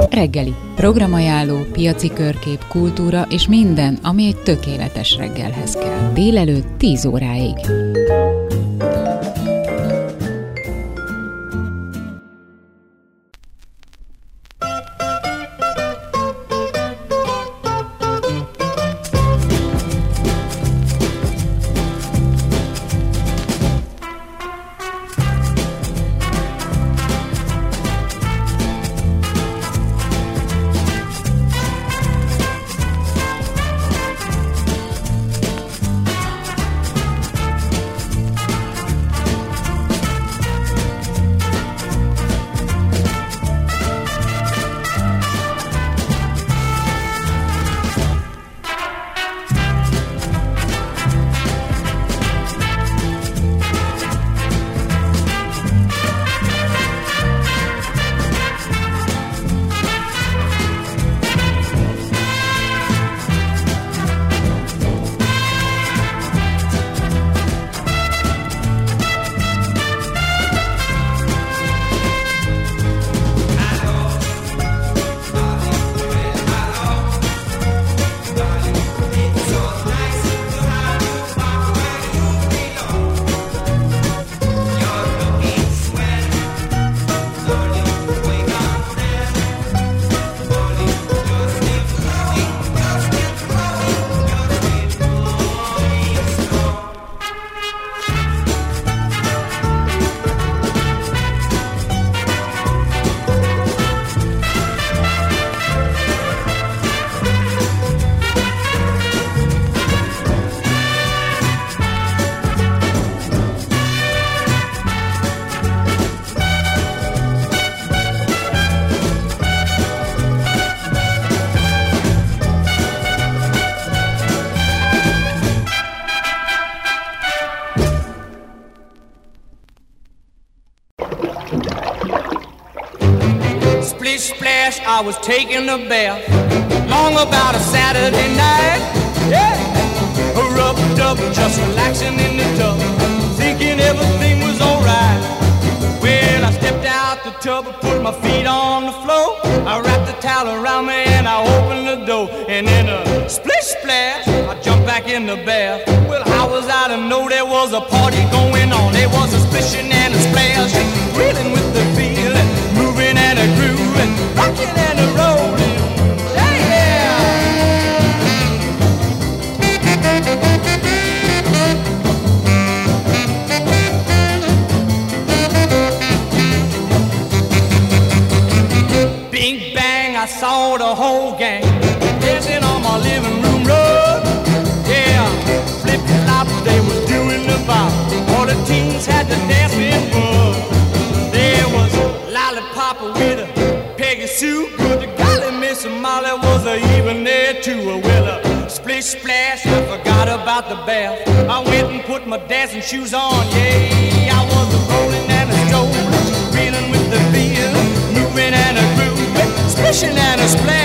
Reggeli. Programajánló, piaci körkép, kultúra és minden, ami egy tökéletes reggelhez kell. Délelőtt 10 óráig. I was taking a bath long about a Saturday night. Yeah, rubbed up, just relaxing in the tub, thinking everything was alright. Well, I stepped out the tub and put my feet on the floor. I wrapped the towel around me and I opened the door. And in a splish splash, I jumped back in the bath. Well, how was I to know there was a party going on? There was a splishing and a splash, reeling with the feeling, moving and a grooving, rocking and a rolling. Yeah, yeah. Bing bang, I saw the whole gang dancing on my living room rug. Yeah, flip flop, they was doing the bop. All the teens had the dancing bug. There was Lollipop with a Peggy Sue, but the golly Miss Molly was even there too. Well, splish splash, I forgot about the bath. I went and put my dancing shoes on. Yeah, I was a rolling and a strolling, reeling with the feel, moving and a grooving, splishing and a splash.